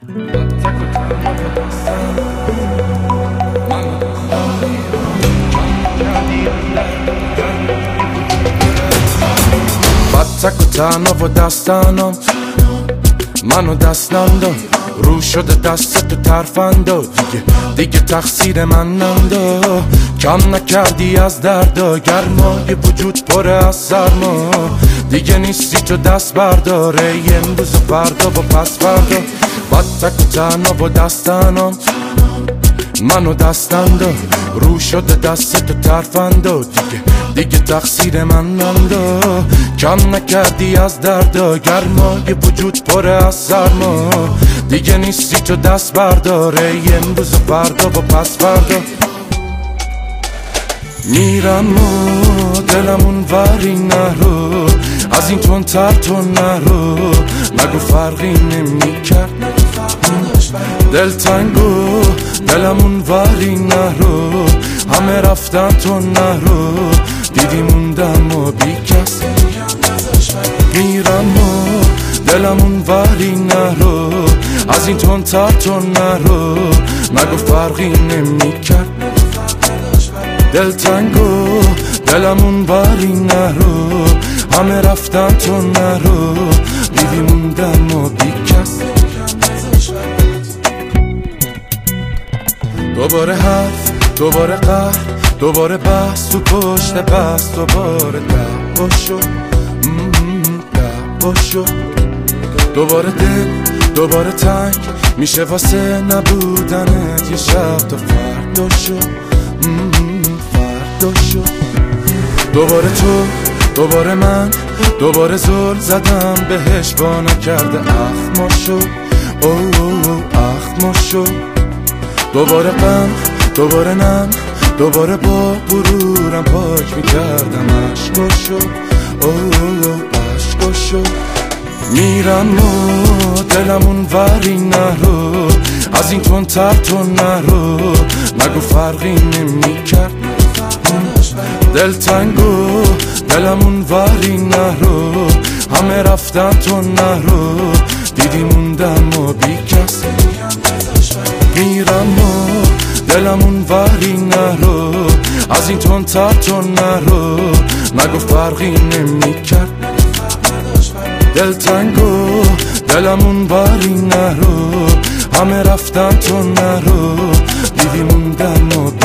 تک و تنها و دستانم منو دستم داد رو شده دست تو ترفندا دیگه تقصیر من نندا کم نکردی از دردا گرمای وجود پره از سرما دیگه نیستی تو دست برداره امروز و فردا و پس فردا بعد تک و تنها و دستانم منو دستم داد رو شده دست تو ترفندا دیگه تقصیر من نندا کم نکردی از دردا گرمای وجود پره از سرما دیگه نیستی تو دست برداره امروز و فردا و پس فردا میرم و دلمون وری نرو از این تون تر تو نرو نگو فرقی نمی کرد دلتنگو دلمون وری نرو همه رفتن تو نرو دیدی موندم و بی کس میرم و دلمون وری نرو از این تون تر تو نرو نگو فرقی نمی کرد دلتنگو دلمون وری نرو همه رفتن تو نرو دیدی موندم و بی کس دوباره حرف دوباره قهر دوباره بحث تو پشت بحث دوباره دعوا شد دعوا شد دوباره دل دوباره تنگ میشه واسه نبودنت یه شب تا فردا شد فردا شد دوباره تو دوباره من دوباره زل زدم بهش با نکرده اخما شد اخما شد دوباره غم دوباره نم دوباره با برورم پاک میکردم عشقا شد عشقا شد میرم و دلمون وری نرو از این تون تر تو نرو نگو فرقی نمی کرد دلتنگو دلمون وری نرو همه رفتن تو نرو دیدی موندم و بی کس میرم و دلمون وری نرو از این تون تر تو نرو نگو فرقی نمی کرد دلتنگو دلمون وری نرو همه رفتن تو نرو دیدی موندم و